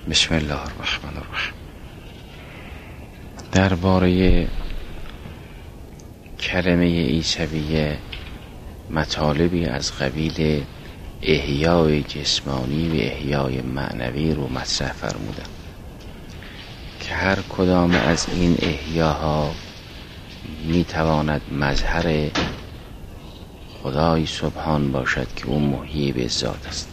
بسم الله الرحمن الرحیم. درباره کلمه عیسویه مطالبی از قبیل احیای جسمانی و احیای معنوی رو مطرح فرمودم که هر کدام از این احیاها میتواند مظهر خدای سبحان باشد که او محیی به ذات است.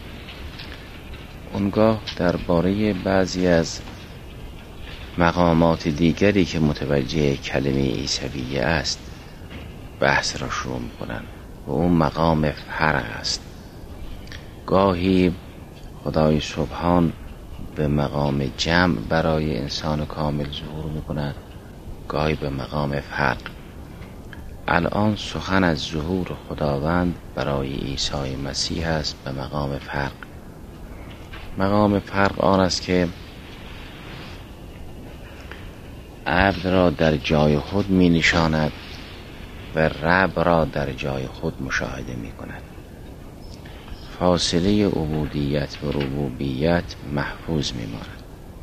اونگاه درباره بعضی از مقامات دیگری که متوجه کلمه عیسویه است بحث را شروع میکنن و اون مقام فرق است. گاهی خدای سبحان به مقام جمع برای انسان کامل ظهور میکند، گاهی به مقام فرق. الان سخن از ظهور خداوند برای عیسی مسیح است به مقام فرق. مقام فرق آن است که عبد را در جای خود می نشاند و رب را در جای خود مشاهده می کند. فاصله عبودیت و ربوبیت محفوظ می ماند.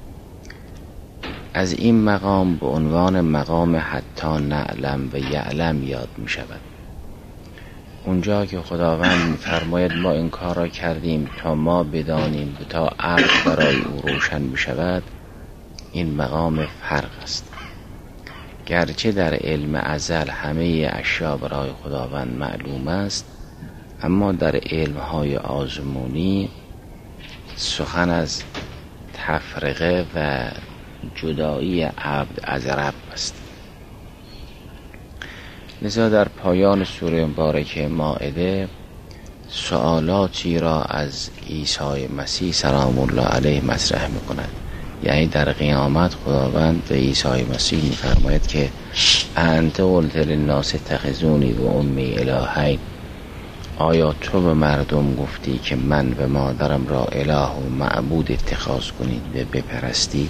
از این مقام به عنوان مقام حتی نعلم و یعلم یاد می شود. اونجا که خداوند می فرماید ما این کار را کردیم تا ما بدانیم و تا عقل برای او روشن می شود، این مقام فرق است. گرچه در علم ازل همه اشیا برای خداوند معلوم است، اما در علمهای آزمونی سخن از تفرقه و جدایی عبد از رب است. لذا در پایان سوره مبارکه مائده سوالاتی را از عیسی مسیح سلام الله علیه مطرح می‌کند. یعنی در قیامت خداوند به عیسی مسیح می‌فرماید که انت قلت للناس اتخذونی و امی الهین، آیا تو به مردم گفتی که من و مادرم را اله و معبود اتخاذ کنید و بپرستید؟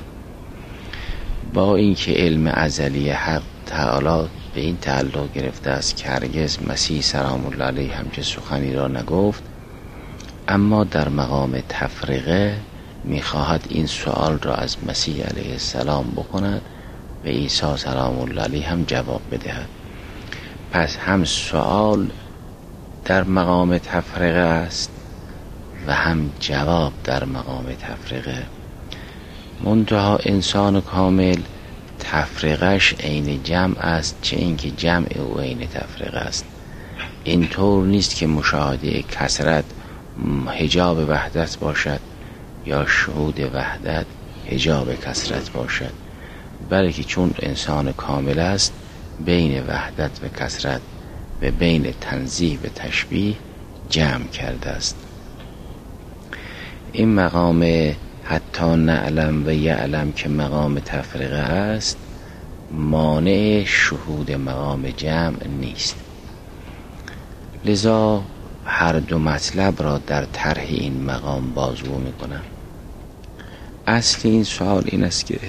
با اینکه علم ازلی حق تعالی به این تعلق گرفته است که هرگز مسیح سلام الله علیه همچه سخنی را نگفت، اما در مقام تفرقه میخواهد این سوال را از مسیح علیه السلام بکند و عیسی سلام الله علیه هم جواب بدهد. پس هم سوال در مقام تفرقه است و هم جواب در مقام تفرقه. منتها انسان کامل تفرقش عین جمع است، چه اینکه جمع او عین تفرقه است. اینطور نیست که مشاهده کثرت حجاب وحدت باشد یا شهود وحدت حجاب کثرت باشد، بلکه چون انسان کامل است بین وحدت و کثرت و بین تنزیه و تشبیه جمع کرده است. این مقام حتی نعلم و یعلم که مقام تفرقه است مانع شهود مقام جمع نیست. لذا هر دو مطلب را در طرح این مقام بازگو میکنم. اصل این سوال این است که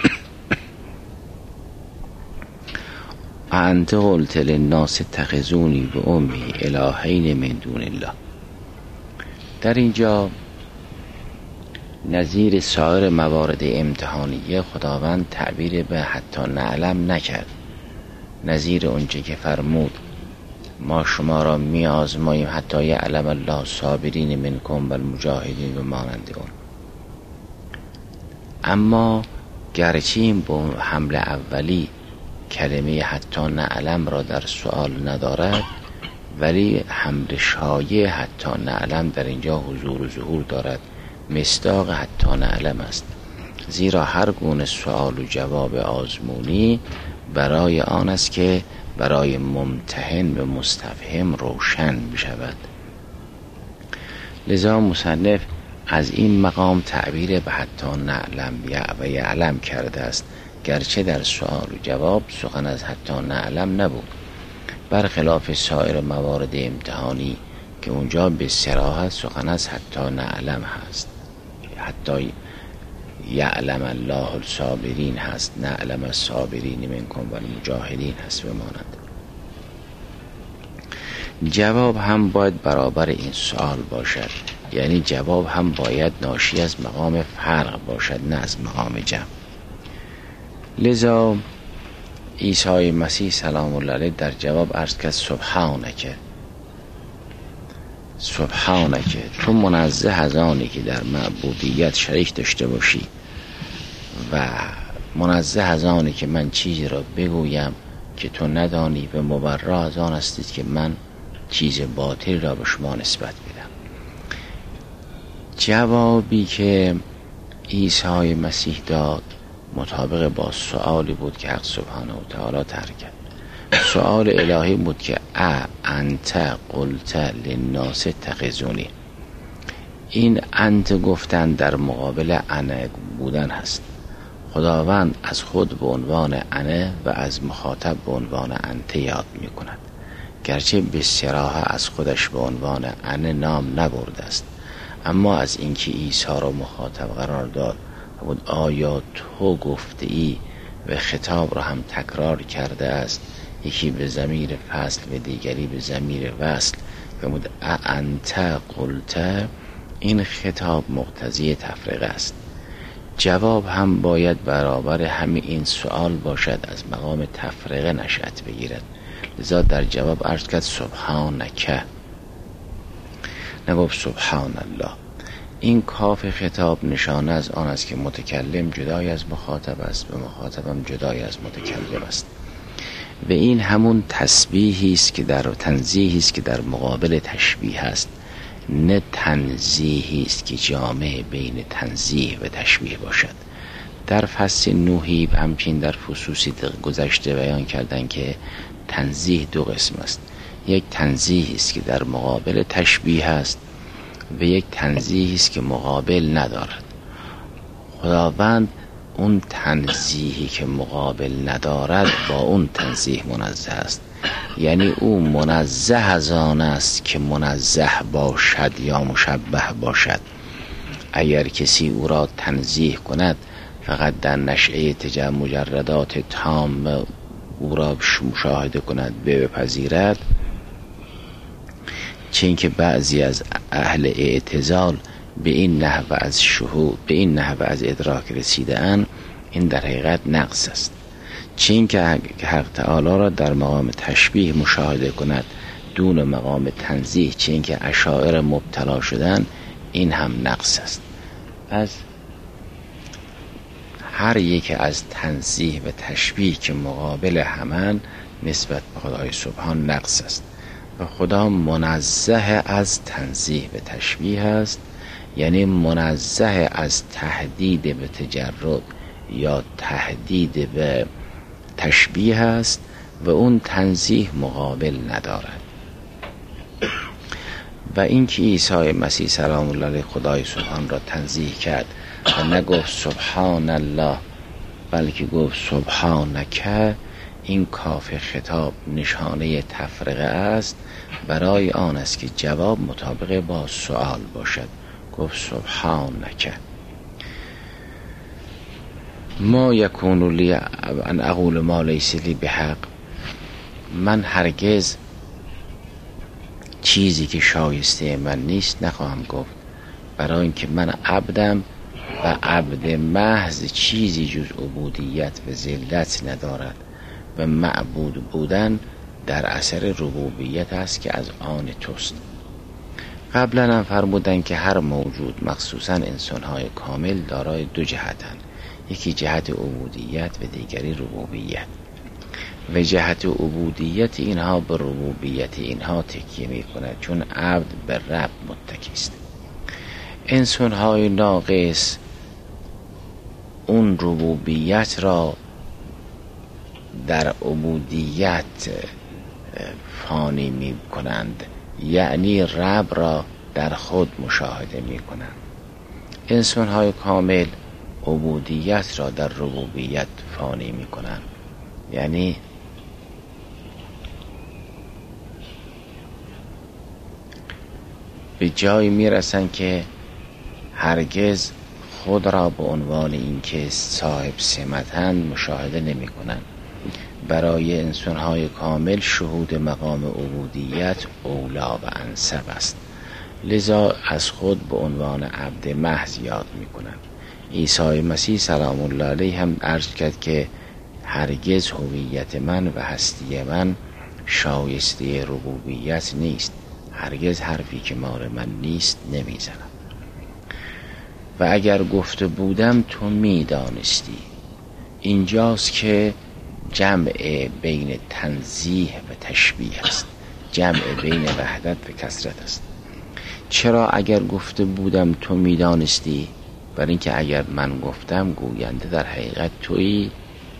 انت قلت للناس اتخذونی و امی الهین من دون الله. در اینجا نظیر سایر موارد امتحانیه خداوند تعبیر به حتی نعلم نکرد. نظیر اونچه که فرمود ما شما را می آزماییم حتی یعلم الله صابرین منکم و المجاهدین و مانند اون. اما گرچه این به حمل اولی کلمه حتی نعلم را در سؤال ندارد، ولی حمل شایع حتی نعلم در اینجا حضور و ظهور دارد. مصداق حتی نعلم است، زیرا هر گونه سؤال و جواب آزمونی برای آن است که برای ممتحن و مستفهم روشن می شود. لذا مصنف از این مقام تعبیر به حتی نعلم و یعلم کرده است، گرچه در سؤال و جواب سخن از حتی نعلم نبود، برخلاف سایر موارد امتحانی که اونجا به صراحت سخن از حتی نعلم هست. حتی یعلم الله الصابرین هست، نعلم الصابرین منکم و المجاهدین هست و مانند. جواب هم باید برابر این سوال باشد. یعنی جواب هم باید ناشی از مقام فرق باشد، نه از مقام جمع. لذا عیسی مسیح سلام الله علیه در جواب عرض کرد سبحانک، سبحانک، تو منزه از آنی که در معبودیت شریک داشته باشی و منزه از آنی که من چیزی را بگویم که تو ندانی و مبرا از آن هستید که من چیز باطل را به شما نسبت بدم. جوابی که عیسی مسیح داد مطابق با سؤالی بود که حق سبحانه و تعالی طرح کرد. سؤال الهی بود که انت قلت للناس اتخذونی. این انت گفتن در مقابل انا بودن هست. خداوند از خود به عنوان انا و از مخاطب به عنوان انت یاد می کند، گرچه به صراحت از خودش به عنوان انا نام نبرده است، اما از اینکه عیسی را مخاطب قرار داد بود آیا تو گفته ای و خطاب را هم تکرار کرده است، یکی به ضمیر فصل و دیگری به ضمیر وصل و بود انت قلت. این خطاب مقتضی تفریقه است. جواب هم باید برابر همین این سوال باشد، از مقام تفریقه نشأت بگیرد. لذا در جواب عرض کرد سبحانک، نگفت سبحان الله. این کاف خطاب نشانه از آن است که متکلم جدای از مخاطب است و مخاطبم جدای از متکلم است و این همون تسبیحی است که در تنزیهی است که در مقابل تشبیه است، نه تنزیهی است که جامع بین تنزیه و تشبیه باشد. در فصل نوحی و همچنین در فصوصی گذشته بیان کردن که تنزیه دو قسم است. یک تنزیه است که در مقابل تشبیه است و یک تنزیه است که مقابل ندارد. خداوند اون تنزیهی که مقابل ندارد با اون تنزیه منزه است، یعنی او منزه از آن است که منزه باشد یا مشبه باشد. اگر کسی او را تنزیه کند فقط در نشأه مجردات تام او را مشاهده کند بپذیرد، چون که بعضی از اهل اعتزال به این نحو از شهود، به این نحو از ادراک رسیده اند، این در حقیقت نقص است. چون که حق تعالی را در مقام تشبیه مشاهده کند دون مقام تنزیه، چون که اشاعره مبتلا شدن، این هم نقص است. از هر یک از تنزیه و تشبیه که مقابل همان نسبت به خدای سبحان نقص است و خدا منزه از تنزیه و تشبیه است، یعنی منزه از تهدید به تجرد یا تهدید به تشبیه است و اون تنزیه مقابل ندارد. و اینکه عیسی مسیح سلام الله علیه خدای سبحان را تنزیه کرد و نگفت سبحان الله بلکه گفت سبحانک، این کاف خطاب نشانه تفرقه است. برای آن است که جواب مطابق با سؤال باشد. گفت سبحانک ما یکون لی ان اقول ما لیس لی بحق، من هرگز چیزی که شایسته من نیست نخواهم گفت، برای اینکه من عبدم و عبد محض چیزی جز عبودیت و ذلت ندارد و معبود بودن در اثر ربوبیت است که از آن توست. قبلا هم فرمودن که هر موجود مخصوصا انسان‌های کامل دارای دو جهتند، یکی جهت عبودیت و دیگری ربوبیت، و جهت عبودیت اینها به ربوبیت اینها تکیه می کند، چون عبد به رب متکی است. انسان‌های ناقص اون ربوبیت را در عبودیت فانی می کنند، یعنی رب را در خود مشاهده می کنند. انسان‌های کامل عبودیت را در ربوبیت فانی می کنند، یعنی به جایی می رسند که هرگز خود را به عنوان اینکه صاحب سمتند مشاهده نمی کنند. برای انسان‌های کامل شهود مقام عبودیت اولا و انسب است. لذا از خود به عنوان عبد محض یاد میکنند. عیسی مسیح سلام الله علیه هم عرض کرد که هرگز هویت من و هستی من شایسته ربوبیت نیست، هرگز حرفی که مال من نیست نمیزنم. و اگر گفته بودم تو میدانستی. اینجاست که جمع بین تنزیه و تشبیه است، جمع بین وحدت و کثرت است. چرا اگر گفته بودم تو میدانستی؟ برای اینکه اگر من گفتم گوینده در حقیقت تویی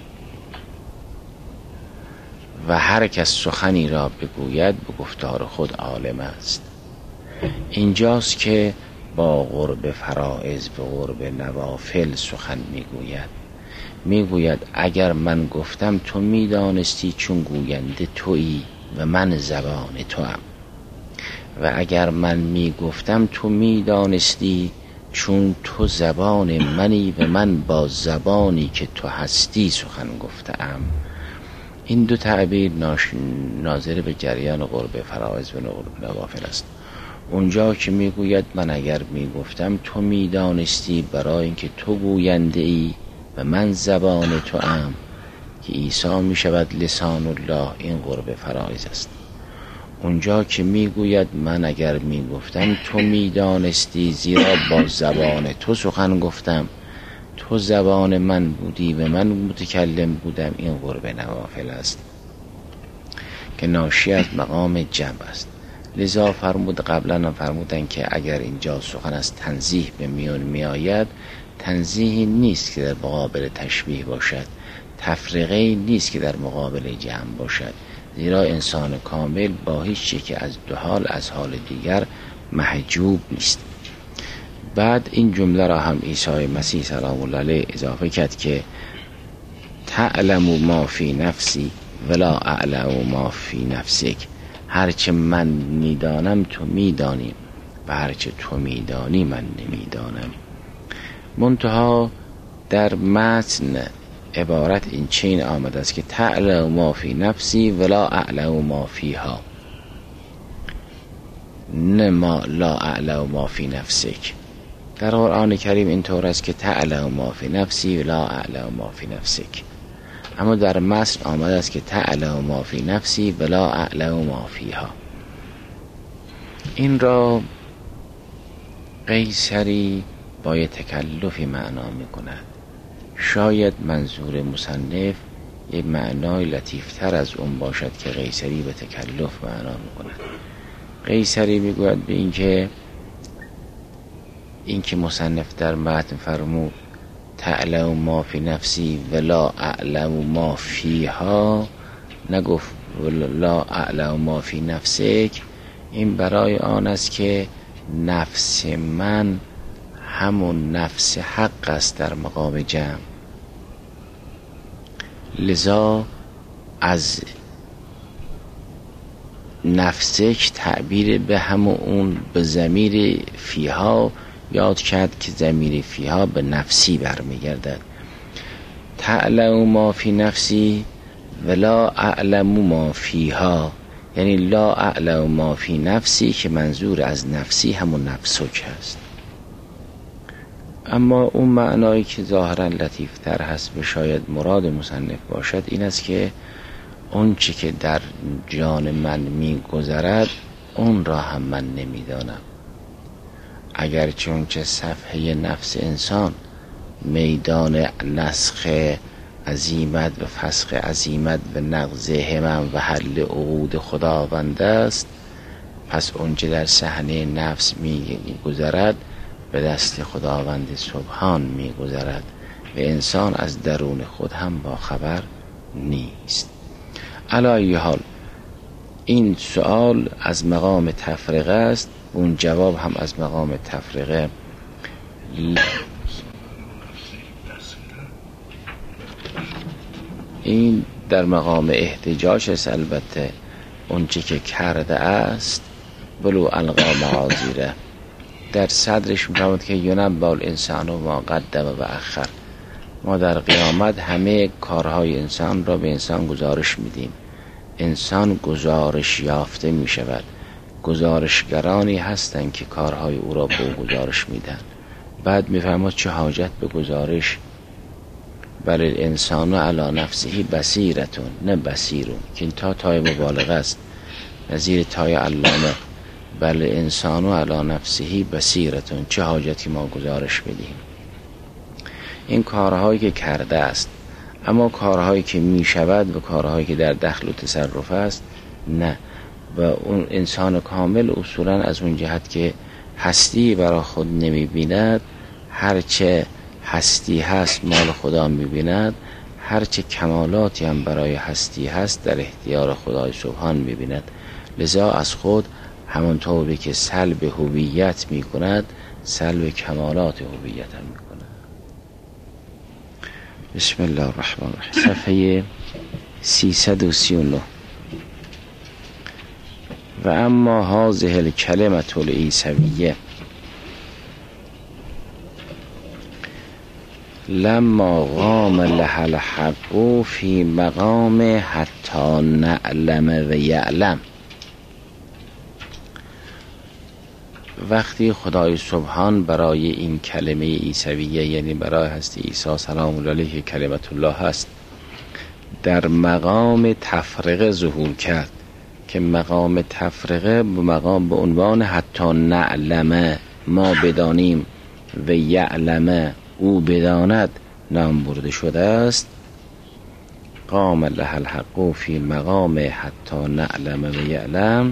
و هر کس سخنی را بگوید به گفتار خود عالم است. اینجاست که با قرب فرائض و قرب نوافل سخن میگوید اگر من گفتم تو میدانستی چون گوینده تویی و من زبان توام، و اگر من میگفتم تو میدانستی چون تو زبان منی و من با زبانی که تو هستی سخن گفتم. این دو تعبیر ناظر به جریان قرب فرائض و قرب نوافل است. اونجا که میگوید من اگر میگفتم تو میدانستی، برای اینکه تو گوینده ای و من زبان تو ام که عیسی میشود لسان الله، این قرب فرائض است. اونجا که میگوید من اگر میگفتم تو میدانستی زیرا با زبان تو سخن گفتم، تو زبان من بودی و من متکلم بودم، این قرب نوافل است که ناشی از مقام جمع است. لذا قبلا فرمودن که اگر اینجا سخن از تنزیه به میون میآید، تنزیهی نیست که در مقابل تشبیه باشد، تفرقه نیست که در مقابل جمع باشد، زیرا انسان کامل با هیچ چیزی که از دو حال از حال دیگر محجوب نیست. بعد این جمله را هم عیسی مسیح سلام الله علیه اضافه کرد که تعلم ما فی نفسی ولا اعلم ما فی نفسک. هرچه من میدانم تو میدانی و هرچه تو میدانی من نمیدانم. منتها در متن عبارت این چین آمده است که تعلم ما فی نفسی ولا اعلم ما فیها، نه ما لا اعلم ما فی نفسک. در قرآن کریم اینطور است که تعلم ما فی نفسی ولا اعلم ما فی نفسک، اما در متن آمده است که تعلم ما فی نفسی ولا اعلم ما فیها. این را قیصری با یه تکلفی معنا می کند. شاید منظور مصنف یه معنای لطیفتر از اون باشد که قیصری به تکلف معنا می کند. قیصری می گوید به اینکه مصنف در متن فرمود تعلم ما فی نفسی ولا اعلم ما فیها، نگفت لا اعلم ما فی نفسک. این برای آن است که نفس من همون نفس حق است در مقام جمع، لذا از نفسک تعبیر به همون اون به ضمیر فیها یاد کرد که ضمیر فیها به نفسی برمیگردد. تعلم ما فی نفسی ولا اعلم ما فیها، یعنی لا اعلم ما فی نفسی که منظور از نفسی همون نفسک هست. اما اون معنایی که ظاهرا لطیفتر هست و شاید مراد مصنف باشد این است که اون چی که در جان من میگذرد اون را هم من نمیدانم. اگر چون که صفحه نفس انسان میدان نسخ عزیمت و فسخ عزیمت و نقض همم و حل عقود خداوند است، پس اون چه در صحنه نفس میگذرد به دست خداوند سبحان میگذرد و انسان از درون خود هم با خبر نیست. علی ای حال این سوال از مقام تفرقه است، اون جواب هم از مقام تفرقه. این در مقام احتجاج است. البته اون چه که کرده است بلو القا معاذیره، در صدرش می‌فرماید که ینبأ الانسان ما قدم و اخر. ما در قیامت همه کارهای انسان را به انسان گزارش میدیم، انسان گزارش یافته میشود. گزارشگرانی هستند که کارهای او را به او گزارش میدن. بعد میفهمد چه حاجت به گزارش. بل الانسان علی نفسه بصیرتون، نه بصیرون که این تای مبالغه است نظیر تای علامه. بل الانسان علی نفسه بصیرتون، چه حاجتی ما گزارش بدیم. این کارهایی که کرده است، اما کارهایی که میشود و کارهایی که در دخل و تصرف است نه. و اون انسان کامل اصولا از اون جهت که هستی برای خود نمیبیند، هرچه هستی هست مال خدا میبیند، هرچه کمالاتی هم برای هستی هست در اختیار خدای سبحان میبیند. لذا از خود همانطوری که سلب هویت میکند، سلب کمالات هویت هم میکند. بسم الله الرحمن الرحیم. صفحه 339. و اما هذه الکلمة العیسویه لما قام لها الحق فی مقام حتی نعلم و یعلم. وقتی خدای سبحان برای این کلمه عیسویه، یعنی برای هستی عیسی سلام الله علیه که کلمت الله هست، در مقام تفرقه ظهور کرد که مقام تفرقه مقام به عنوان حتی نعلمه ما بدانیم و یعلمه او بداند نام برده شده است. قام لها الحق فی مقام حتی نعلم و یعلم.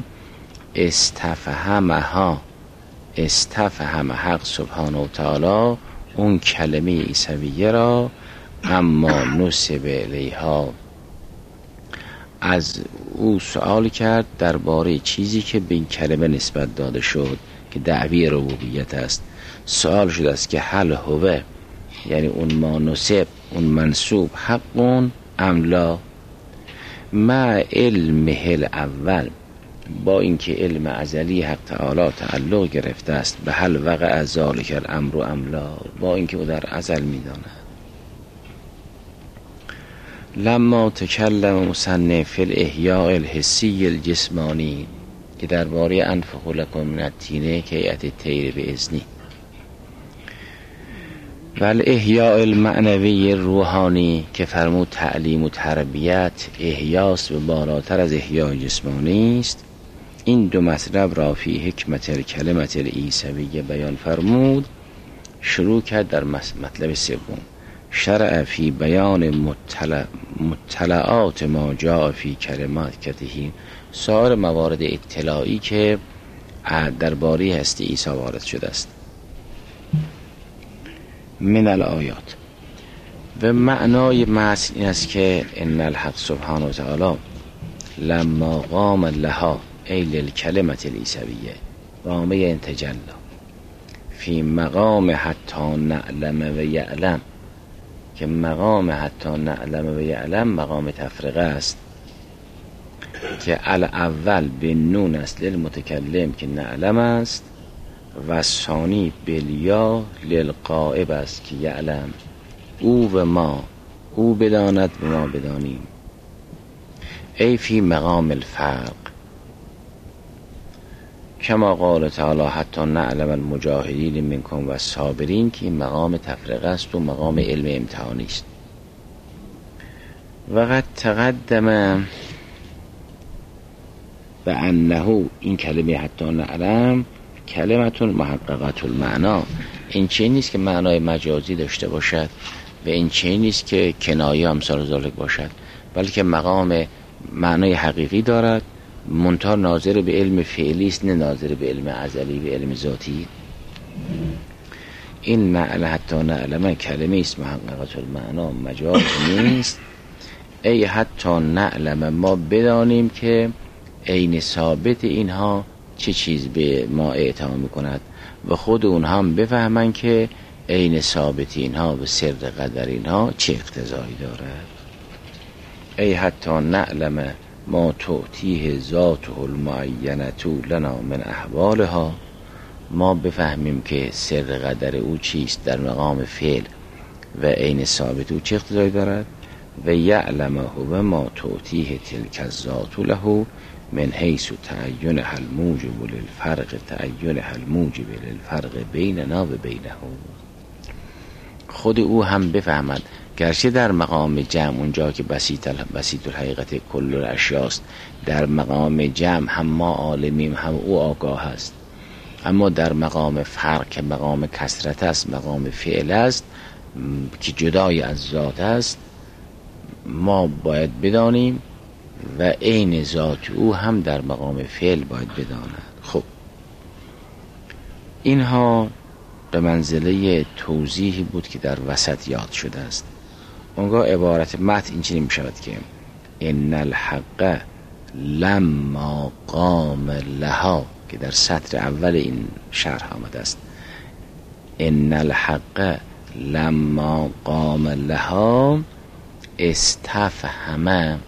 استفهم حق سبحانه و تعالی اون کلمه عیسویه را، اما نسب الیها، از او سوال کرد درباره چیزی که به این کلمه نسبت داده شد که دعوی ربوبیت است. سوال شده است که هل هو، یعنی اون ما نسب، اون منسوب، حقون ام لا، مع علمه الاول، با اینکه علم ازلی حق تعالی تعلق گرفته است به هل وقع ذلک الامر ام لا، با اینکه او در ازل میداند. لما تکلم مصنف فی الاحیاء الحسی الجسمانی، که درباره انفخ لکم من الطین که هیئت الطیر باذنی، و الاحیاء المعنوی روحانی که فرمود تعلیم و تربیت احیاست و بالاتر از احیاء جسمانی است، این دو مطلب را فی حکمت الکلمة العیسویه بیان فرمود. شروع کرد در مطلب سوم، شرع فی بیان مطلعات ما جاء فی کلماتکته، سایر موارد اطلاعی که درباره هستی عیسی وارد شده است. من الآیات، و معنای متن این است که ان الحق سبحانه و تعالی لما قام لها ای للکلمة العیسویه قامه انتجلا فی مقام حتی نعلم و یعلم، که مقام حتی نعلم و یعلم مقام تفرقه است که الاول به نون است للمتکلم که نعلم است، و ثانی بالیا للغائب است که یعلم، او و ما، او بداند و ما بدانیم. ای فی مقام الفرق، کما قال تعالی حتی نعلم المجاهدین منکم و الصابرین، که این مقام تفرقه است و مقام علم امتحانی است. و قد تقدم به انه، این کلمه حتی نعلم کلمتون محققت المعنا، این چه نیست که معنای مجازی داشته باشد و این چه نیست که کنایه امثال ذالک باشد، بلکه مقام معنای حقیقی دارد، منتها ناظر به علم فعلی است، نه ناظر به علم ازلی به علم ذاتی. این معنی حتی نعلم کلمه است محققت المعنا، مجاز نیست. ای حتی نعلم، ما بدانیم که عین ثابت اینها چه چیز به ما اعطا میکند و خود اونها هم بفهمن که عین ثابت اینها و سر قدر اینها چه اقتضایی دارد. ای حتی نعلم ما تعطیه ذاته المعینه لنا من احوالها، ما بفهمیم که سر قدر او چیست در مقام فعل و عین ثابت او چه اقتضایی دارد. و یعلم هو ما تعطیه تلک الذات له من حیث تعینها الموجب للفرق تعینها الموجب للفرق بیننا و بینه. خود او هم بفهمد گرچه در مقام جمع اونجا که بسیط الحقیقت کل الاشیاست، در مقام جمع هم ما عالمیم هم او آگاه است، اما در مقام فرق که مقام کثرت است، مقام فعل است که جدای از ذات است، ما باید بدانیم و عین ذات او هم در مقام فعل باید بداند. خب اینها به منزله توضیحی بود که در وسط یاد شده است. اونگاه عبارت متن اینجوری می شود که ان الحق لما قام لها، که در سطر اول این شرح آمده است. ان الحق لما قام لها استفهم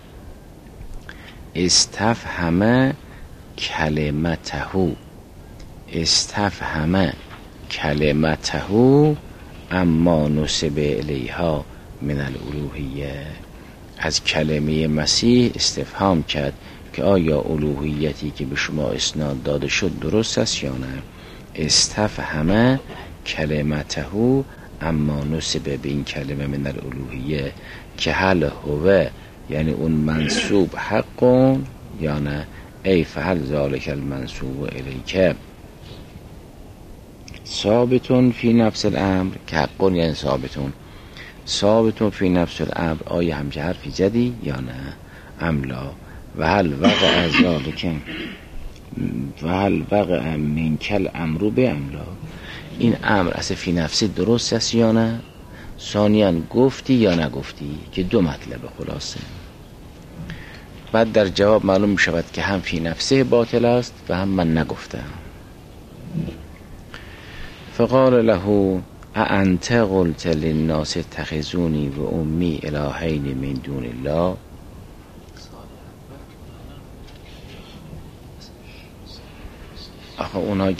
کلمته اما نسب الیها من الالوهیه. از کلمه مسیح استفهام کرد که آیا الوهیتی که به شما اسناد داده شد درست است یا نه. استفهم کلمته اما نسب به این کلمه من الالوهیه که هل هو، یعنی اون منصوب حقون یا نه. ای فهل ذالک المنصوب الیک ثابتون فی نفس الامر، که حقون یعنی ثابتون فی نفس الامر، آیا همچه حرفی زدی یا نه. املا و هل وقع ذالک و هل وقع منکل امرو به املا، این امر اصلا فی نفسی درست است یا نه. ثانیاً گفتی یا نگفتی، که دو مطلب خلاصه. بعد در جواب معلوم می شود که هم فی نفسه باطل است و هم من نگفتم. فقال له اانت قلت للناس اتخذونی و امی الهین من دون الله. آخه اونایی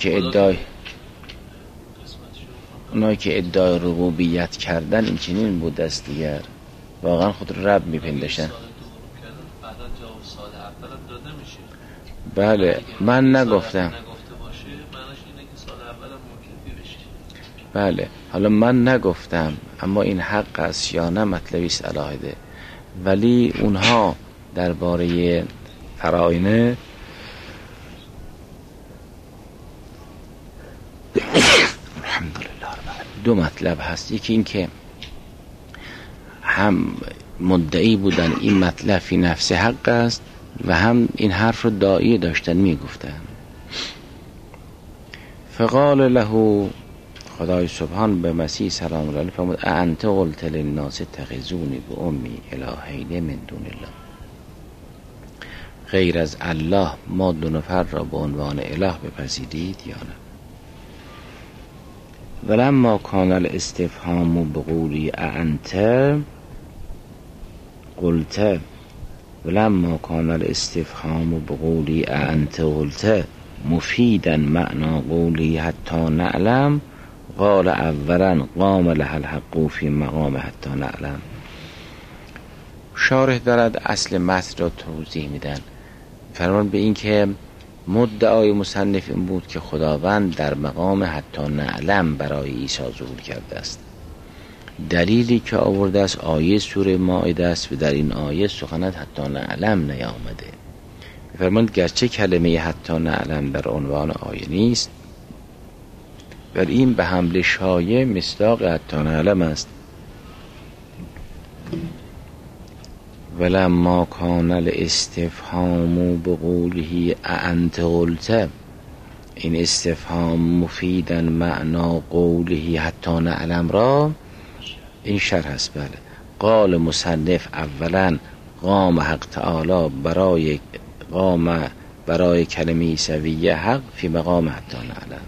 که ادعای ربوبیت کردن این چنین بود است دیگر، واقعا خود رب میپندشن. بله من نگفتم. بله حالا من نگفتم، اما این حق است یا نه مطلبی است علاهده. ولی اونها درباره فراینه دو مطلب هست. یکی این که هم مدعی بودن این مطلب فی نفس حق است و هم این حرف رو داعی داشتن میگفتن. فقال له، خدای سبحان به مسیح سلام الله علیه فرمود انت قلت للناس اتخذونی و امی الهین من دون الله، غیر از الله ما دو نفر را به عنوان اله بپذیرید یا نه. ولما کان الاستفهام بقولی انت قلت ولما کان الاستفهام بقولی انت قلت مفیدا معنا قولی حتی نعلم، قال اولا قام له الحق فی مقام حتی نعلم. شارح دارد اصل متن را توضیح میدن. فرمان به این که مدعای مصنف این بود که خداوند در مقام حتی نعلم برای عیسی ظهور کرده است. دلیلی که آورده است آیه سوره مائده است و در این آیه سخنت حتی نعلم نیامده. فرماند گرچه کلمه حتی نعلم در عنوان آیه نیست، ولی این به حمل شایع مصداق حتی نعلم است. ولما کان الاستفهام بقوله انت قلت، این استفهام مفیدا معنا قوله حتی نعلم را این شرح است. بله قال مصنف اولا قام حق تعالی برای کلمه سویه حق فی مقام حتی نعلم.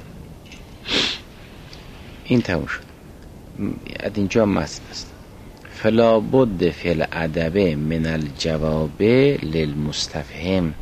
این تموم شد. از اینجا متن است. فلا بد فی الادب من الجواب للمستفهم.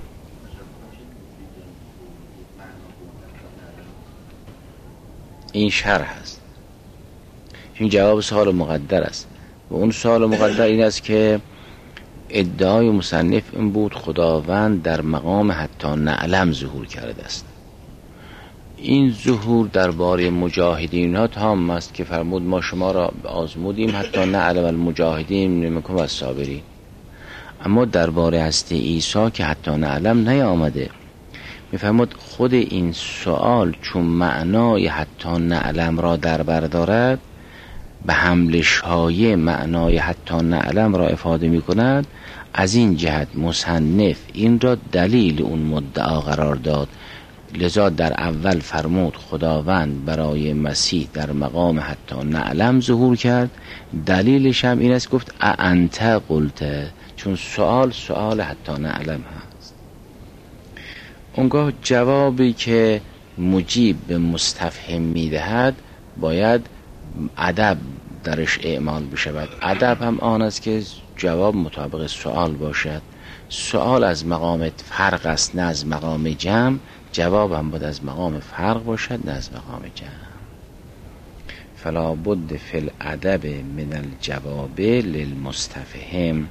این شرح است. این جواب سوال مقدر است و اون سوال مقدر این است که ادعای مصنف این بود خداوند در مقام حتی نعلم ظهور کرده است. این ظهور درباره مجاهدین ها تام است که فرمود ما شما را آزمودیم حتی نعلم المجاهدین منکم والصابرین. اما درباره هستی عیسی که حتی نعلم نیامده. میفرمود خود این سوال چون معنای حتی نعلم را در بر دارد، به حمل شایع معنای حتی نعلم را افاده می کند. از این جهت مصنف این را دلیل اون مدعا قرار داد. لذا در اول فرمود خداوند برای مسیح در مقام حتی نعلم ظهور کرد. دلیلش هم این است گفت اانت قلت، چون سوال حتی نعلم هست. اونگاه جوابی که مجیب به مستفهم میدهد باید ادب درش اعمال بشود. ادب هم آن است که جواب مطابق سوال باشد. سوال از مقام فرق است نه از مقام جمع، جواب هم باید از مقام فرق باشد نه از مقام جمع. فلا بد فی الادب من الجواب للمستفهم.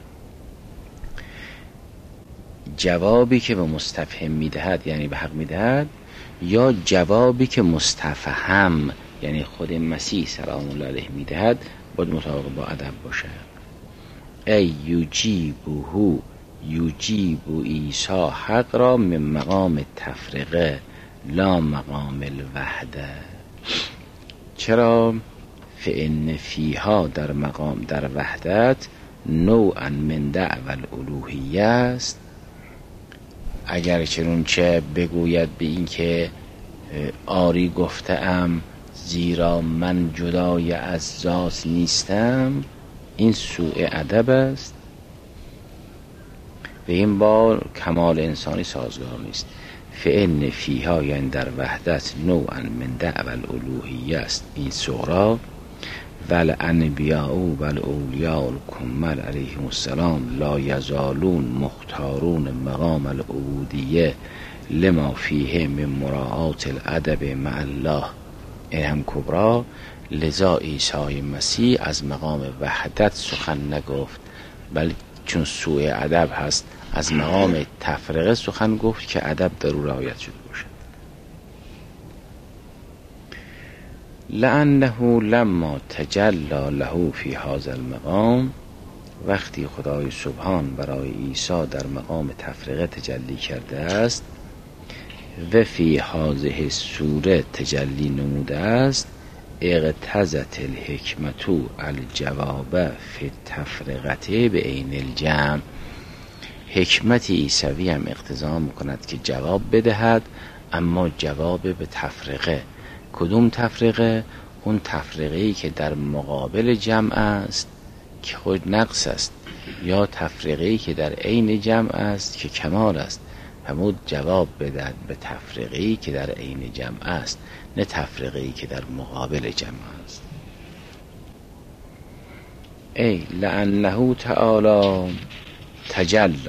جوابی که به مستفهم میدهد یعنی به حق میدهد، یا جوابی که مستفهم یعنی خود مسیح سلام الله علیه میدهد باید مطابق با ادب باشد. ای یجیبه یجیب عیسی حق را من مقام تفرقه لا مقام الوحده. چرا؟ فإن فیها در مقام در وحدت نوعا من دعوی الالوهیه است. اگر چنانچه بگوید به این که آری گفتم زیرا من جدای از ذات نیستم، این سوء ادب است و این با کمال انسانی سازگار نیست. فإن فیها یعنی در وحدت نوعا من دعوی الالوهیه است این سورا. والانبیاء و الاولیاء الکمل علیهم السلام لا یزالون مختارون مقام العبودیه لما فیه من مراعات الادب مع الله. این هم کبرا. لذا عیسی مسیح از مقام وحدت سخن نگفت، بل چون سوء ادب هست از مقام تفرقه سخن گفت که ادب در او رعایت شده باشد. لأنه لما تجلی له فی هذا المقام، وقتی خدای سبحان برای عیسی در مقام تفرقه تجلی کرده است و فی هذه السوره تجلی نموده است، اقتضت الحکمت الجواب فی التفرقه به عین الجمع. حکمت عیسوی هم اقتضا میکند که جواب بدهد، اما جواب به تفرقه. کدوم تفرقه؟ اون تفرقه‌ای که در مقابل جمع است که خود نقص است، یا تفرقه‌ای که در عین جمع است که کمال است. همون جواب بدهد به تفرقه‌ای که در عین جمع است، نه تفرقه‌ای که در مقابل جمع است. ای لأنه تعالی تجلی،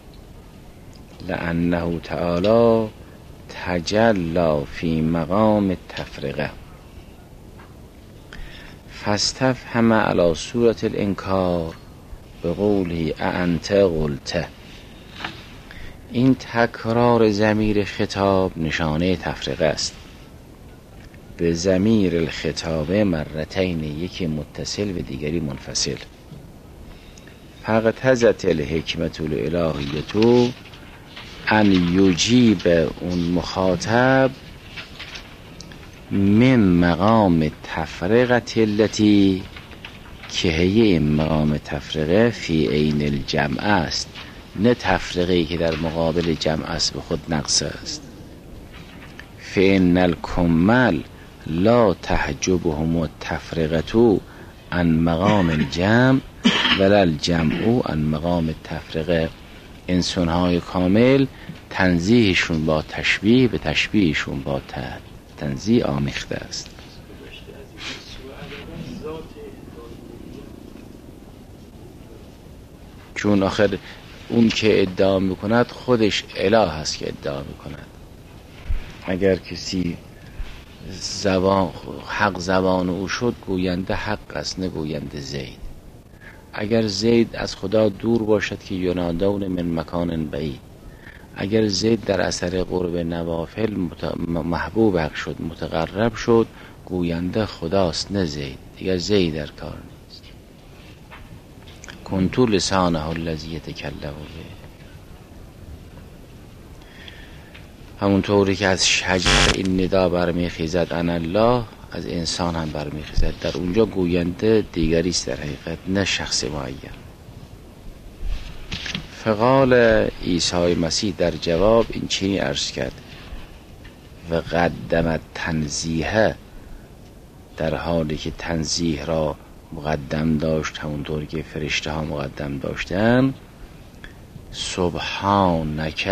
لأنه تعالی تجلی فی مقام التفرقه فاستفهم علی صورت الانکار به قوله اانت قلت. این تکرار ضمیر خطاب نشانه تفرقه است. به ضمیر الخطاب مرتین، یکی متصل و دیگری منفصل. فاقتضت الحکمت الالهیه ان یجیب اون مخاطب من مقام تفرقه التي که هی مقام تفرقه فی عین الجمع است، نه تفرقه‌ای که در مقابل جمع است به خود نقص است. فإن الکمل لا تحجبهم التفرقه عن مقام الجمع ولا الجمع عن مقام التفرقه. انسان‌های کامل تنزیهشون با تشبیه به تشبیهشون با تنزیه آمیخته است. چون آخر اون که ادعا میکند خودش اله هست که ادعا میکند. اگر کسی حق زبان او شد گوینده حق است، نه گوینده زید. اگر زید از خدا دور باشد که ینادون من مکان بعید، اگر زید در اثر قرب نوافل محبوب حق شد، متقرب شد، گوینده خداست نه زید، دیگر زید در کار نیست. کنتو لسانه الذی یتکلم به، همونطوری که از شجر این ندا برمیخیزد انا الله، از انسان هم برمیخیزد. در اونجا گوینده دیگری است در حقیقت، نه شخص معین. فقال عیسی مسیح در جواب این چنین عرض کرد: و قدم تنزیه، در حالی که تنزیه را مقدم داشت، همونطور که فرشته ها مقدم داشتن. سبحانک،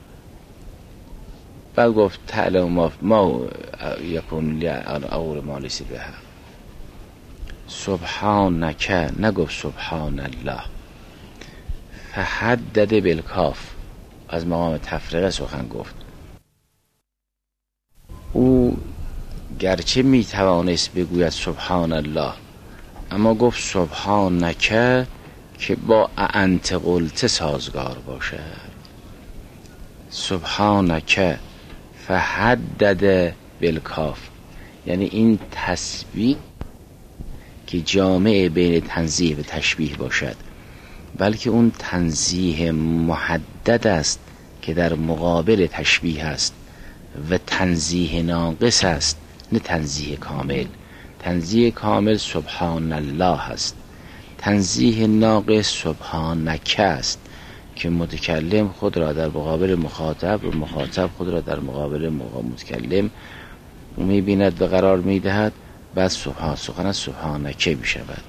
بعد گفت تعلم ما یکون لی ان اقول ما لیس بحق. سبحانک، نگفت سبحان الله. فحدد بالکاف، از مقام تفرقه سخن گفت. او گرچه می توانست بگوید سبحان الله، اما گفت سبحانک که با انت قلت سازگار باشد. سبحانک فحدد بالکاف، یعنی این تسبیح که جامع بین تنزیه و تشبیه باشد، بلکه اون تنزیه محدد است که در مقابل تشبیه است، و تنزیه ناقص است نه تنزیه کامل. تنزیه کامل سبحان الله است، تنزیه ناقص سبحانک است که متکلم خود را در مقابل مخاطب و مخاطب خود را در مقابل متکلم می‌بیند و قرار می‌دهد. بعد سخن سبحانک می‌شود.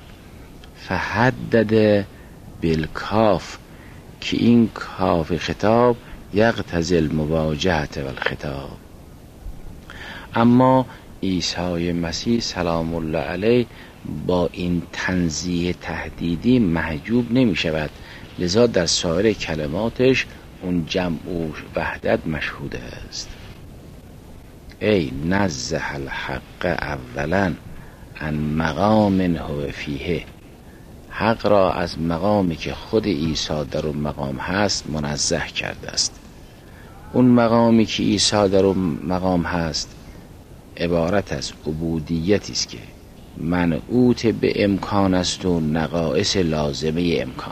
فحدد بالکاف، که این کاف خطاب یقتضی المواجهة والخطاب. اما عیسی مسیح سلام الله علیه با این تنزیه تهدیدی محجوب نمی شود، لذا در سایر کلماتش اون جمع و وحدت مشهود است. ای نزه الحق اولا عن مقام هو فیه، حق را از مقامی که خود عیسی در اون مقام هست منزه کرده است. اون مقامی که عیسی در اون مقام هست عبارت از عبودیتی است که منعوت به امکان است و نقائص لازمه امکان.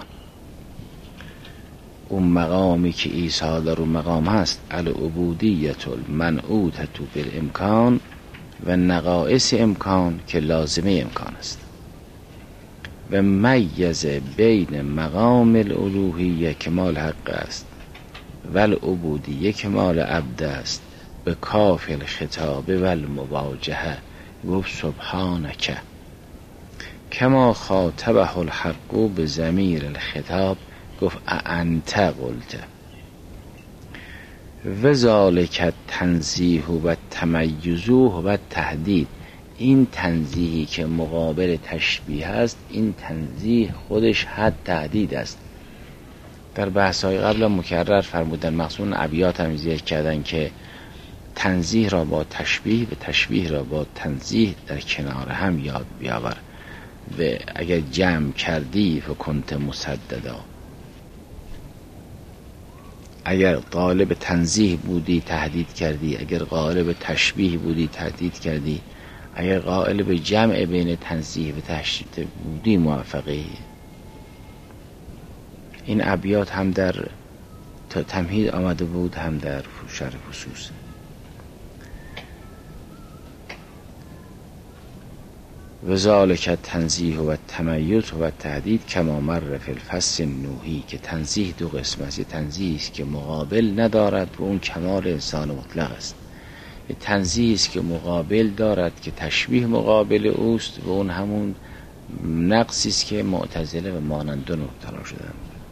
اون مقامی که عیسی در اون مقام هست العبودیت المنعوتة بالامکان و نقائص امکان که لازمه امکان است. و میز بین مقام الالوهیه کمال حق است و العبودیه کمال عبد است، به کاف الخطاب و المواجهه گفت سبحانک، کما خاطبه الحق به ضمیر الخطاب گفت انت قلت. و ذالک تنزیه و تمیزه و تهدید، این تنزیهی که مقابل تشبیه است، این تنزیه خودش حد تهدید است. در بحث‌های قبل مکرر فرمودن، مقصود ابیات هم ذکر کردن که تنزیه را با تشبیه و تشبیه را با تنزیه در کنار هم یاد بیاور. و اگر جمع کردی فکنت مسددا، اگر قالب تنزیه بودی تهدید کردی، اگر قالب تشبیه بودی تهدید کردی، اگر قالب جمع بین تنزیه و تشبیه بودی موفقی. این ابیات هم در تمهید آمده بود، هم در شرح خصوص. و ذالک تنزیه و تمیز و تهدید کما مر فی الفصل النوحی، که تنزیه دو قسم است. تنزیه است که مقابل ندارد و اون کمال انسان مطلق است. تنزیه است که مقابل دارد که تشبیه مقابل اوست و اون همون نقصی است که معتزله و مانند مبتلا شدند.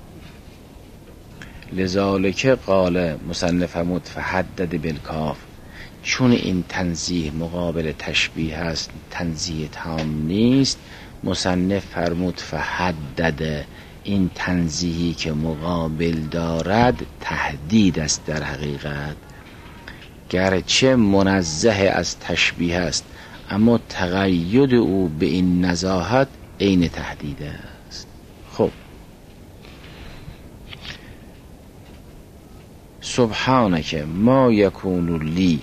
لذالک قال مصنف فرمود فحدد بالکاف، چون این تنزیه مقابل تشبیه است، تنزیه تام نیست، مصنف فرمود فحدد، این تنزیهی که مقابل دارد تهدید است. در حقیقت گرچه منزه از تشبیه است، اما تقید او به این نزاهت عین تهدید است. خب سبحانک ما یکون لی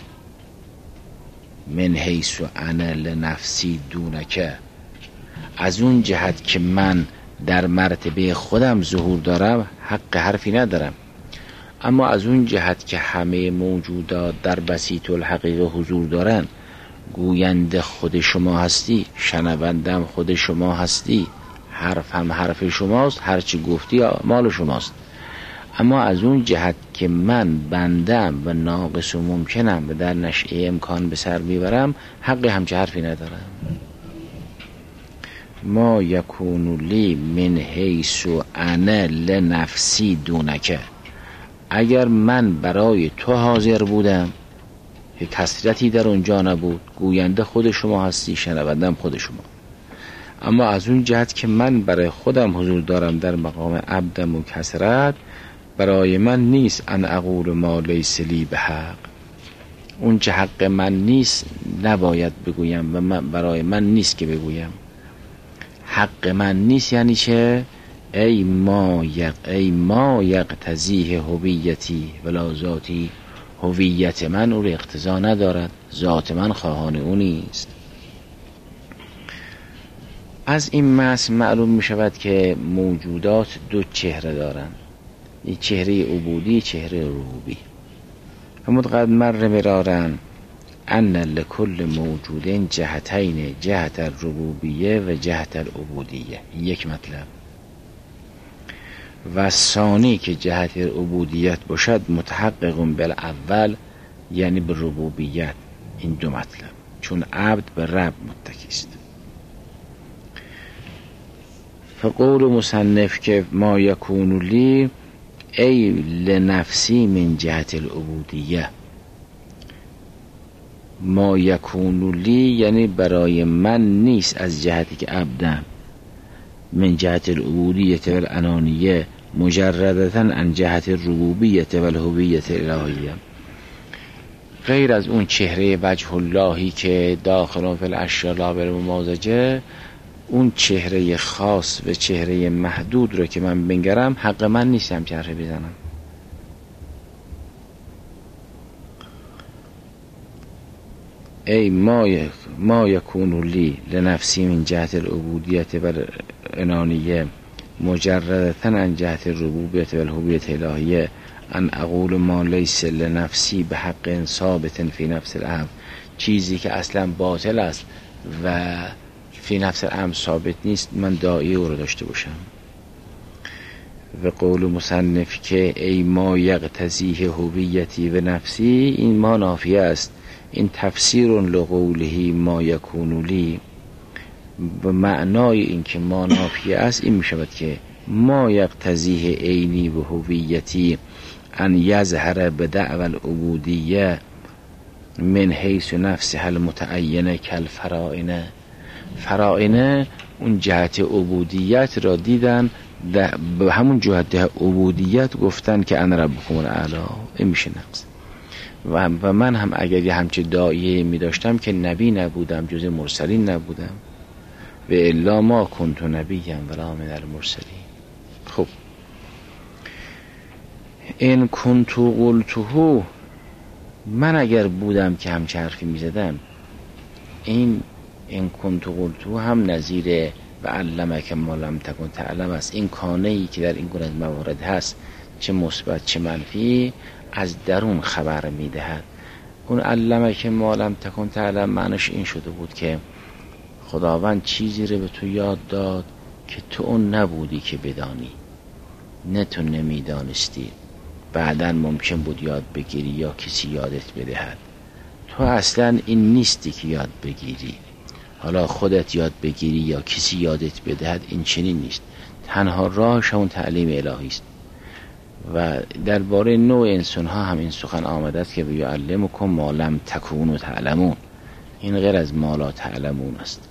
من حیث انا لنفسی دونک، از اون جهت که من در مرتبه خودم ظهور دارم حق حرفی ندارم، اما از اون جهت که همه موجودات در بسیط الحقیقه حضور دارن، گوینده خود شما هستی، شنوندم خود شما هستی، حرف هم حرف شماست، هرچی گفتی مال شماست، اما از اون جهت که من بندم و ناقص و ممکنم و در نشأه امکان به سر میبرم حق همچه حرفی ندارم. ما یکون لی من حیث انا لنفسی دونک، اگر من برای تو حاضر بودم که کثرتی در اونجا نبود، گوینده خود شما هستی، شنوندم خود شما، اما از اون جهت که من برای خودم حضور دارم در مقام عبدم و کثرت، برای من نیست ان اقول ما لیس لی بحق، اون چه حق من نیست نباید بگویم و برای من نیست که بگویم. حق من نیست یعنی چه؟ ای ما یقتضیه هویتی ولا ذاتی، هویت من او رو اقتضا ندارد، ذات من خواهان او نیست. از این متن معلوم می شود که موجودات دو چهره دارند، یک چهره عبودی، چهره ربوبی. همون قد مر مرارن ان لکل موجود جهتین، جهت الربوبیه و جهت العبودیه، یک مطلب. و ثانی که جهت عبودیت باشد متحقق بالاول، یعنی به ربوبیت، این دو مطلب، چون عبد به رب متکی است. فقول مصنف که ما یکون لی ای لنفسی من جهت العبودیه، ما یکون لی یعنی برای من نیست از جهتی که عبدم، من جهت العبودیت و الانانیه مجردتا عن جهت الربوبیت و الهویت الهیه، غیر از اون چهره وجه اللهی که داخل فی الاشیاء لا بالممازجه، اون چهره خاص و چهره محدود رو که من بنگرم حق من نیستم چهره بزنم. ای ما یکون لی لنفسی من جهت العبودیت و الانانیه مجردتا عن جهت الربوبیت و الهویت الهیه ان اقول ما لیس لنفسی به حق ثابت فی نفس الامر، چیزی که اصلا باطل است و فی نفس الامر ثابت نیست من داعی او رو داشته باشم. و قول مصنف که ای ما یقتضیه هویتی و نفسی، این ما نافیه است، این تفسیر لقوله ما یکون لی، و معنای این که ما نافیه است این می شود که ما یقتضیه عینی و هویتی ان یظهر بدعوى العبودیه من حیث نفسها المتعینه کالفرائنه، فرائنه اون جهت عبودیت را دیدن، به همون جهت عبودیت گفتن که انا ربکم الاعلی، این میشه نقص. و من هم اگر یه همچه داعیه می داشتم که نبی نبودم، جز مرسلین نبودم، و الا ما کنت نبیم ولا من المرسلین. خب این کنت قلته، من اگر بودم که همچه حرفی می زدم، این کنت قلته هم نظیر و علمک ما لم تکن تعلم است. این کانه‌ای که در این گونه از موارد هست، چه مثبت چه منفی، از درون خبر میدهد. اون علمک ما لم تکن تعلم معنیش این شده بود که خداوند چیزی رو به تو یاد داد که تو اون نبودی که بدانی، نه تو نمیدانستی، بعداً ممکن بود یاد بگیری یا کسی یادت بدهد. تو اصلا این نیستی که یاد بگیری، حالا خودت یاد بگیری یا کسی یادت بدهد، این چنین نیست. تنها راهش اون تعلیم الهی است. و درباره نوع انسان ها هم این سخن آمده است که یعلمکم ما لم تکونوا تعلمون، این غیر از ما لا تعلمون است.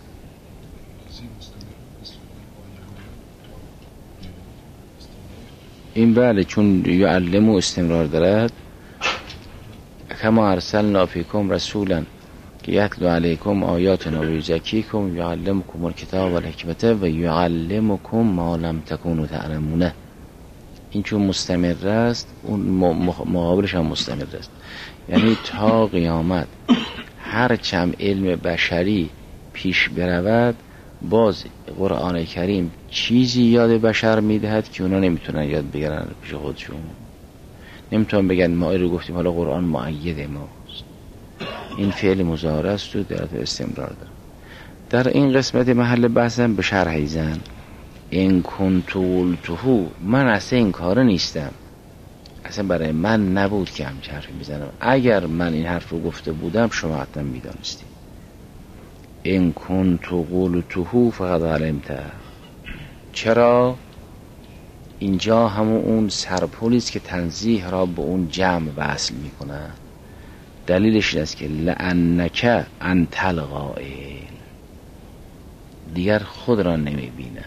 این بله، چون یعلمو استمرار دارد. کما ارسلنا فیکم رسولا که یتلو علیکم آیاتنا و یزکیکم و یعلمکم الکتاب و الحکمت و یعلمکم ما لم تکونوا تعلمون. این چون مستمر است اون مقابلش هم مستمر است، یعنی تا قیامت هر چند علم بشری پیش برود باز قرآن کریم چیزی یاد بشر میدهد که اونا نمیتونن یاد بگیرن پیش خودشون، نمیتونن بگن ما این رو گفتیم حالا قرآن مؤید ماست. این فعل مضارع است و در استمرار داره. در این قسمت محل بحثم به شرح زن این کنت قلته، من اصلا این کار نیستم، اصلا برای من نبود که همچه حرفی میزنم، اگر من این حرف رو گفته بودم شما حتما میدانستی. این کنت قلته فقط علمته. چرا؟ اینجا همون اون سرپولی است که تنزیه را به اون جمع وصل میکنه. دلیلش این است که لأنک انت القائل، دیگر خود را نمیبیند.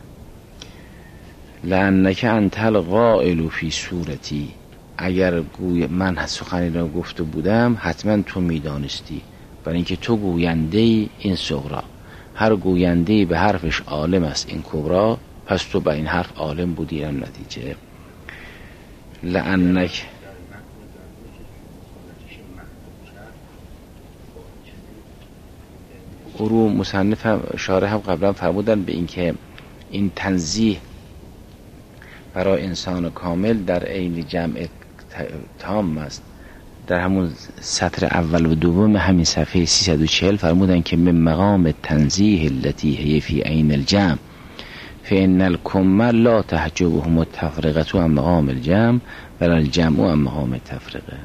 لأنک انت القائل فی صورتی، اگر من سخنی را گفته بودم حتما تو میدانستی، برای اینکه تو گوینده این صغرا، هر گوینده به حرفش عالم است این کبرا، پس تو به این حرف عالم بودی. این نتیجه لأنک رو مصنف هم شارح هم قبلا فرمودن به اینکه این تنزیه برای انسان کامل در عین جمع تام است. در همون سطر اول و دوم همین صفحه 340 فرمودن که من مقام تنزیه التي هي فی عین الجمع فإن الكمل لا تحجبهم التفرقة عن مقام الجمع ولا الجمع عن مقام التفرقة.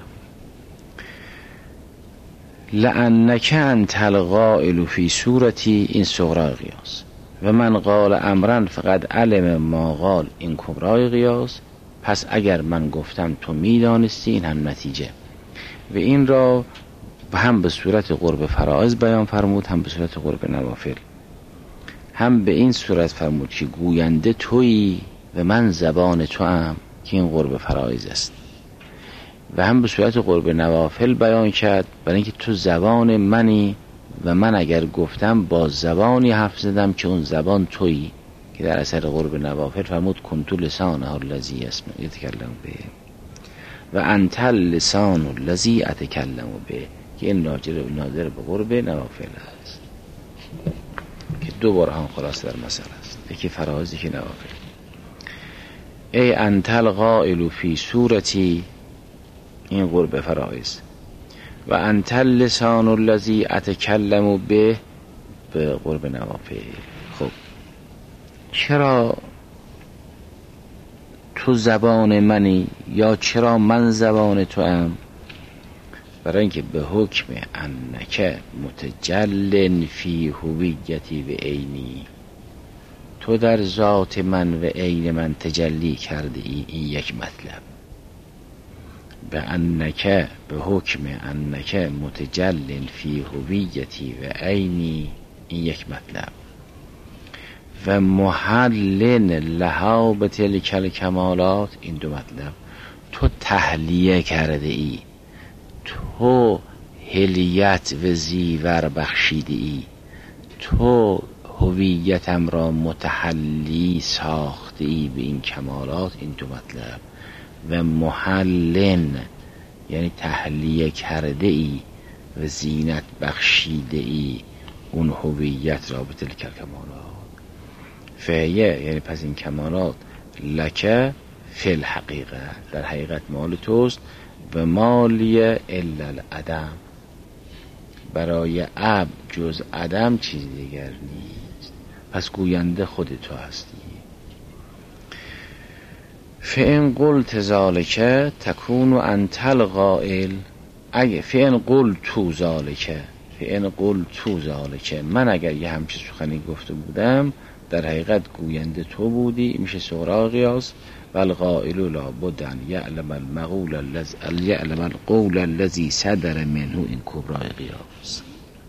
لأنك انت القائل فی صورتی، این صغرای قیاس، و من قال امرا فقط علم ما قال، این کبرای قیاس. پس اگر من گفتم تو میدانستی، این هم نتیجه. و این را هم به صورت قرب فرائض بیان فرمود، هم به صورت قرب نوافل. هم به این صورت فرمود که گوینده تویی و من زبان تو هم، که این قرب فرائض است. و هم به صورت قرب نوافل بیان کرد، برای اینکه تو زبان منی و من اگر گفتم با زبانی حرف زدم که اون زبان تویی، که در اثر قرب نوافل فرمود کنت لسانه الذی یتکلم به و انت اللسان الذی اتکلم به، که این ناظر به قرب نوافل است، که دو بار هم خلاص در مسئله است، یکی فرائض یکی نوافل. ای انت القائل فی صورتی، این قرب فرائض، و انت اللسان الذی اتکلم به قرب نوافل. خب چرا تو زبان منی یا چرا من زبان تو ام؟ برای اینکه به حکم انک متجل فی هویتی و عینی، تو در ذات من و عین من تجلی کرده ای. این یک مطلب. به انک، به حکم انک متجل فی هویتی و عینی، این یک مطلب. و محلن لها به تلک الکمالات، این دو مطلب. تو تحلیه کرده ای، تو هلیت و زیور بخشیده ای، تو هویتم را متحلی ساخته ای به این کمالات، این دو مطلب. و محلن یعنی تحلیه کرده ای و زینت بخشیده ای اون هویت را به تلک الکمالات. فیه یعنی پس این کمالات لکه فی الحقیقه، در حقیقت مال توست. و مالی الا العدم، برای عبد جز عدم چیز دیگر نیست. پس گوینده خود تو هستی. فإن قلت ذلك تكون انت القائل، اگه فإن قلت ذلك، من اگر یه همچین سخنی گفته بودم در حقیقت گوینده تو بودی، میشه صغرا قیاس. و القائل لا بد ان یعلم القول الذی صدر منه، این کبرای قیاس.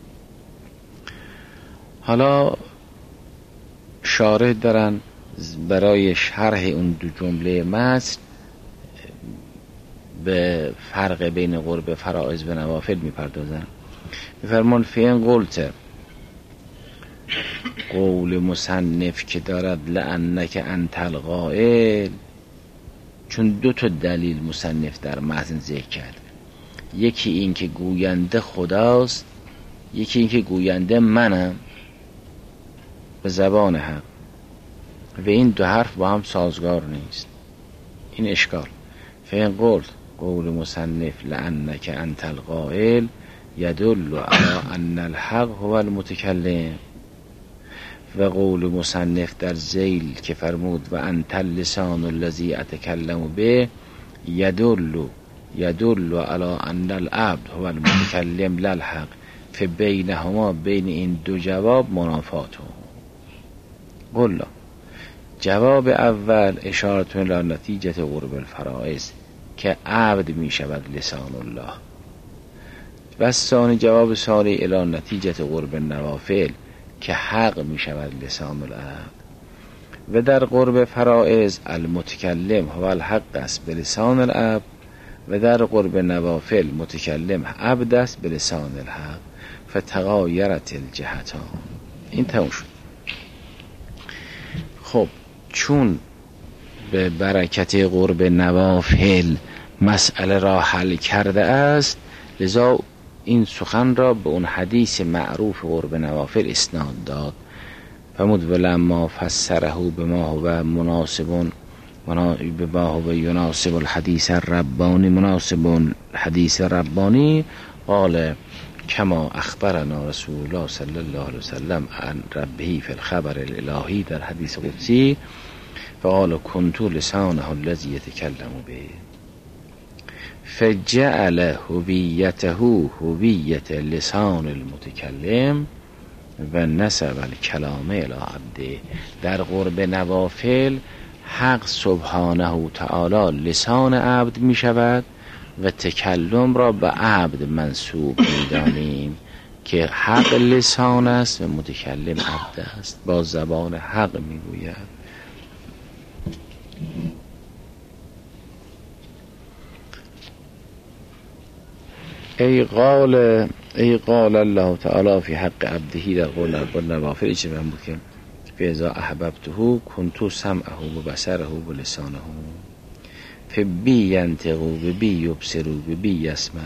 حالا شارح دارن برای شرح اون دو جمله متن به فرق بین قرب فرائض و نوافل میپردازن. میفرمان فین قلت، قول مصنف که دارد لأنک انت القائل، چون دو تا دلیل مصنف در متن ذکر کرد، یکی این که گوینده خداست، یکی این که گوینده منم به زبان حق، و این دو حرف با هم سازگار نیست. این اشکال. فین قلت قول مصنف لأنک انت القائل یدل علی ان الحق هو المتکلم، و قول مصنف در ذیل که فرمود و انت اللسان الذی اتکلم به یدل علی ان العبد هو المتکلم لا الحق، فبینهما، بین این دو جواب منافات. قلنا جواب اول اشارت الی نتیجه قرب الفرائض که عبد می شود لسان الله، و ثانی جواب ثانی الی نتیجه قرب النوافل که حق می شود لسان العبد. و در قرب فرائض المتکلم هو الحق است به لسان العبد، و در قرب نوافل متکلم عبد است به لسان الحق، فتغایرت الجهتان. این تموم شد. خب چون به برکت قرب نوافل مسئله را حل کرده است، لذا این سخن را به اون حدیث معروف قرب نوافل اسناد داد. فرمود ولما فسره بما هو مناسب بما هو یناسب الحدیث الربانی، مناسب الحدیث الربانی، قال کما اخبرنا رسول الله صلی الله علیه وسلم عن ربه فی الخبر الالهی، در حدیث قدسی، فقال کنت لسانه الذی یتکلم به، فجعل هویته هویت لسان المتکلم و نسب الکلام الی عبده. در قرب نوافل حق سبحانه تعالی لسان عبد می شود و تکلم را به عبد منسوب می دانیم که حق لسان است و متکلم عبد است، با زبان حق می گوید. ای قال الله تعالی فی حق عبده، در قول نوافل ایچه من بود که فیضا احببته کنتو سمعه و بصره و لسانه، فبی ینطقو ببی یبصرو ببی یسمع،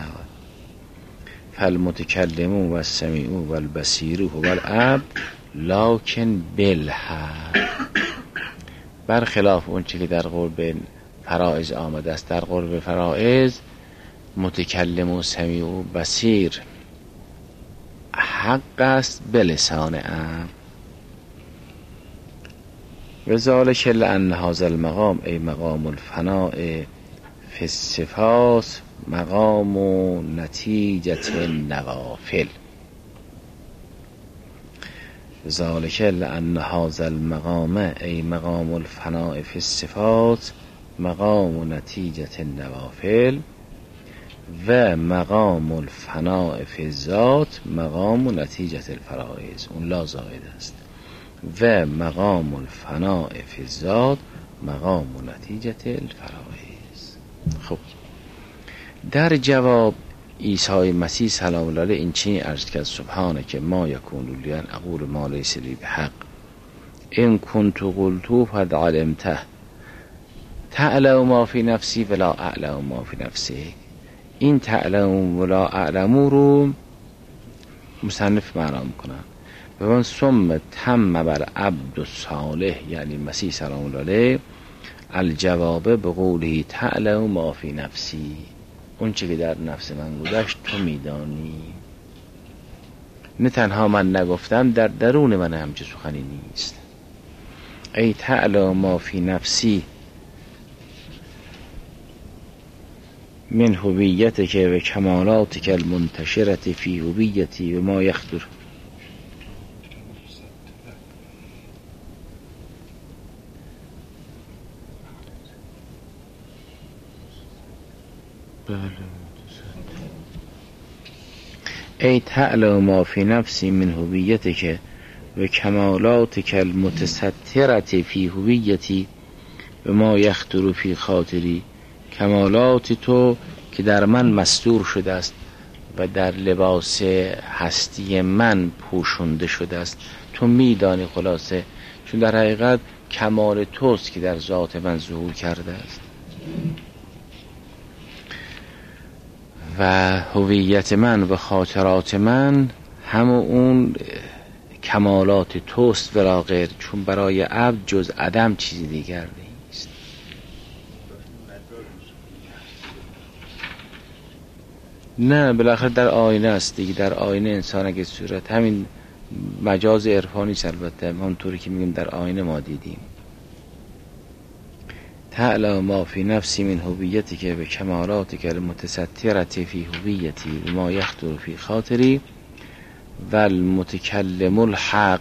فالمتکلمو و السمیعو و البصیرو و العبد لکن بالحق. برخلاف اون چی که در قرب فرائض آمده است، در قرب فرائض متکلم و سمیع و بصیر حق است به لسان عبد. و ذالک لأن هذا المقام ای مقام الفناء فی الصفات مقام و نتیجه النوافل. ذالک لأن هذا المقام ای مقام الفناء فی الصفات مقام و نتیجه النوافل، و مقام الفناء فی الذات مقام و نتیجه الفرائض. اون لا زائد است. و مقام الفناء فی الذات مقام و نتیجه الفرائض. خب در جواب عیسی مسیح سلام الله علیه این چنین عرض کرد سبحانه که ما یکون لی ان اقول ما لیس لی بحق ان کنت قلت فقد علمته تعلم ما فی نفسی ولا اعلم ما فی نفسی. این تعلم ولا اعلم رو مصنف معنا میکنن به من ثم تم بر عبد الصالح یعنی مسیح سلام الله علیه الجواب به قوله تعلم ما فی نفسی، اون چی که در نفس من گذشت تو میدانی، نه تنها من نگفتم در درون من همچه سخنی نیست. ای تعلم ما فی نفسی من هویتک و کمالاتک المنتشرة فی هویتی و ما یخطر. ای تعلم ما فی نفسی من هویتک و کمالاتک المتسترة فی هویتی و ما یخطر فی خاطری. کمالات تو که در من مستور شده است و در لباس هستی من پوشونده شده است. تو میدانی خلاصه، چون در حقیقت کمال توست که در ذات من ظهور کرده است و هویت من و خاطرات من همه اون کمالات توست ولا غیر، چون برای عبد جز عدم چیزی دیگر نیست. نه بالاخره در آینه است دیگه، در آینه انسان اگه صورت همین مجاز عرفانی البته همونطوری که میگیم در آینه ما دیدیم تعلم ما فی نفسی من هویتی که به کمالاتی که المتسترتی فی هویتی و ما یخطر فی خاطری و المتکلم الحق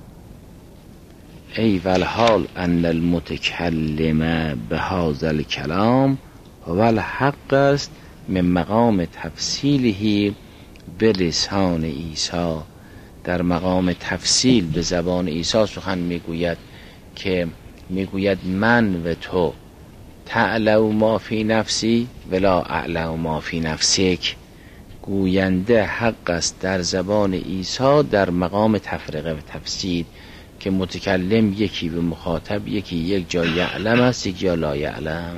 ای والحال ان المتکلم به هذا الکلام و الحق است من مقام تفصیله به لسان عیسی. در مقام تفصیل به زبان عیسی سخن میگوید که میگوید من و تو تعلم ما فی نفسی ولا اعلم ما فی نفسک. گوینده حق است در زبان عیسی در مقام تفرقه و تفصیل که متکلم یکی به مخاطب یکی یک جا یعلم است یک جا لا یعلم.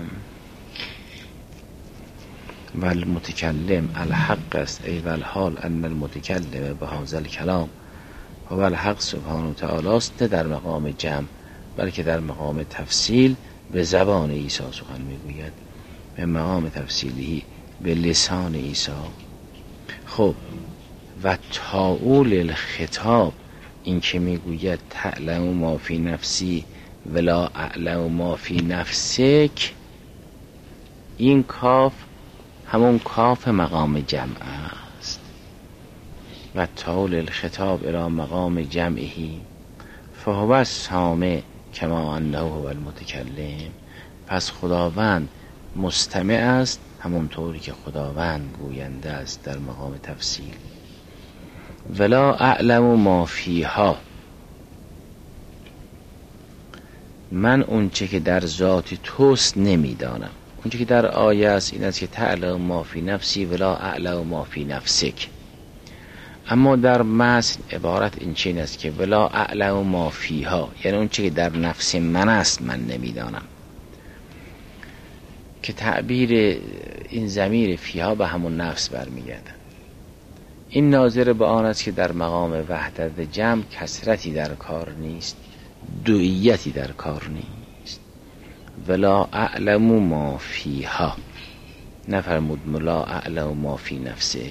و المتکلم الحق است ای والحال ان المتکلم به هذا الکلام و الحق سبحانه و تعالی است، نه در مقام جمع بلکه در مقام تفصیل به زبان عیسی سخن میگوید، به مقام تفصیلی به لسان عیسی. خب و تاول الخطاب این که میگوید تعلم ما فی نفسی ولا اعلم ما فی نفسک، این کاف همون کاف مقام جمع است. و تاول الخطاب الى مقام جمعی فهو السامع کما انه هو المتکلم. پس خداوند مستمع است همونطوری که خداوند گوینده است در مقام تفصیل. ولا اعلم ما فیها، من اونچه که در ذات توست نمیدانم. اونچه که در آیه است این است که تعلم ما فی نفسی ولا اعلم ما فی نفسک، اما در متن عبارت این چین است که ولا اعلم ما فیها، یعنی اونچه که در نفس من است من نمیدانم، که تعبیر این ضمیر فیها به همون نفس برمیگردد. این ناظر به آن است که در مقام وحدت جمع کثرتی در کار نیست، دوئیتی در کار نیست. ولا اعلم ما فیها، نفرمود ولا اعلم ما فی نفسک.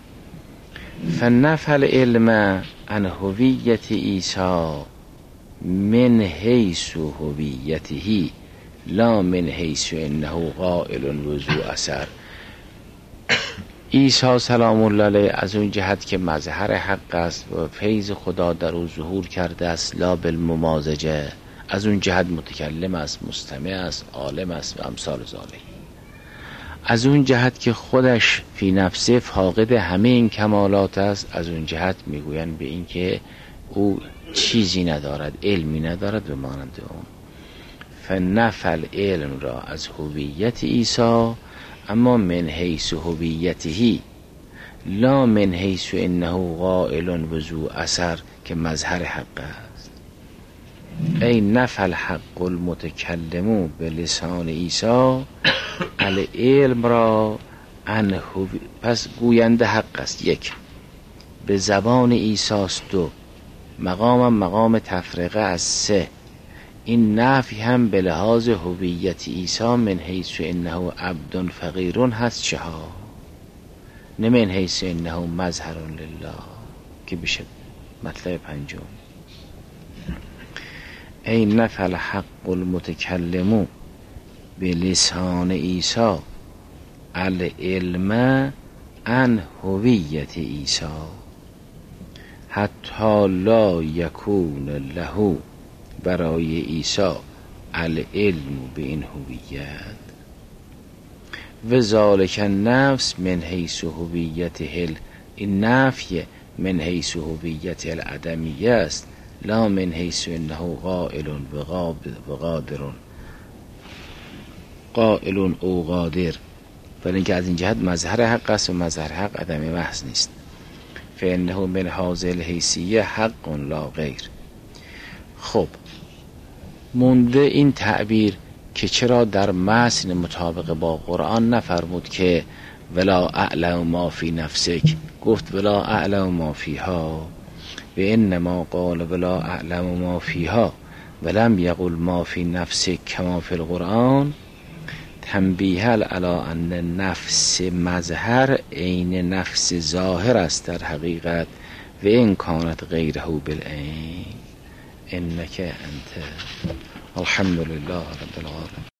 فنفى العلم عن هویت عیسی من حیث هویته لا من حیث انه قائل و ذو اثر. عیسی سلام الله علیه از اون جهت که مظهر حق است و فیض خدا در او ظهور کرده است لا بالممازجه، از اون جهت متکلم است، مستمع است، عالم است و امثال ذالک. از اون جهت که خودش فی نفسه فاقد همه این کمالات است، از اون جهت میگویند به این که او چیزی ندارد، علمی ندارد به مانند اون. فنفل علم را از هویت عیسی، اما من حیث هویته لا من حیث انه قائل و ذو اثر که مظهر حق است. ای نفل حق المتکلمو به لسان عیسی العلم را عن پس گوینده حق است یک، به زبان عیسی است دو، مقام تفرقه از سه. این نفی هم به لحاظ هویت عیسی من حیث انه عبد فقیر هست چها، نه من حیث انه مظهر لله که بشه مطلب پنجم. ای نفل حق المتکلمو به لسان عیسی العلم عن هویت عیسی حتی لا یکون له، برای عیسی العلم به این هویت و ذالک النفس من حیث هویت این نفی من حیث هویت العدمیه است لا من حیث انه قائل و قادر قائل او قادر. ولی اینکه از این جهت مظهر حق است و مظهر حق عدم محض نیست. فانه من هذه الحیثیه حق لا غیر. خب مونده این تعبیر که چرا در متن مطابق با قرآن نفرمود که ولا اعلم ما فی نفسک، گفت ولا اعلم ما فیها، و انما قال ولا اعلم ما فیها ولم یقل ما فی نفسک کما فی القرآن، تنبیه علی ان نفس مظهر عین نفس ظاهر است در حقیقت و این کانت غیره بالعین انک انت. الحمدلله رب العالمین.